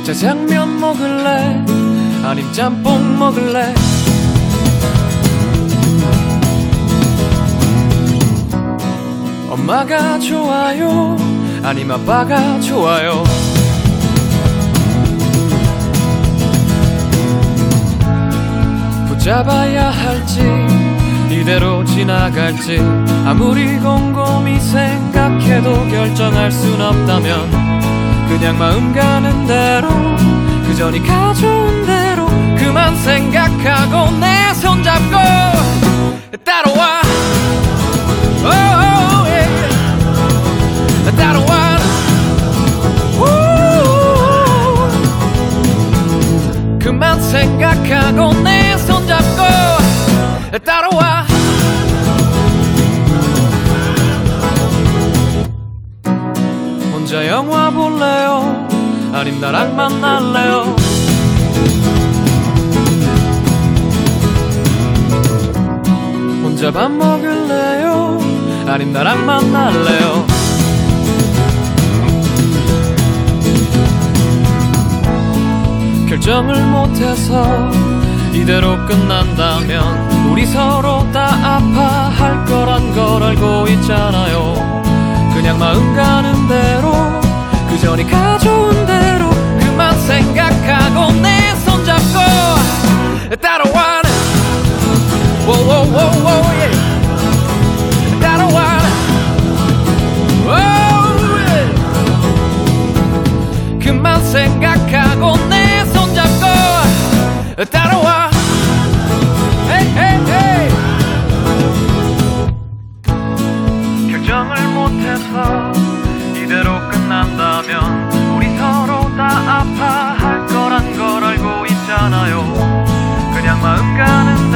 짜장면 먹을래? 아님 짬뽕 먹을래? 엄마가 좋아요? 아님 아빠가 좋아요? 붙잡아야 할지 이대로 지나갈지 아무리 곰곰이 생각해도 결정할 순 없다면 그냥 마음 가는 대로 그저 네가 좋은 대로 그만 생각하고 내 손잡고 따라와 oh, yeah. 따라와 그만 생각하고 내 손잡고 따라와 혼자 영화 볼래요? 아님 나랑 만날래요? 혼자 밥 먹을래요? 아님 나랑 만날래요? 결정을 못해서 이대로 끝난다면 우리 서로 다 아파할 거란 걸 알고 있잖아요. 그냥 마음 가는 대로 그저 네가 좋은 대로 그만 생각하고 내 손잡고 따라와 wowowowo yeah. 따라와 oh, yeah. 그만 생각하고 내 손잡고 따라와 hey, hey, hey. 결정을 못해서 이대로 끝난다면 우리 서로 다 아파할 거란 걸 알고 있잖아요. 그냥 마음 가는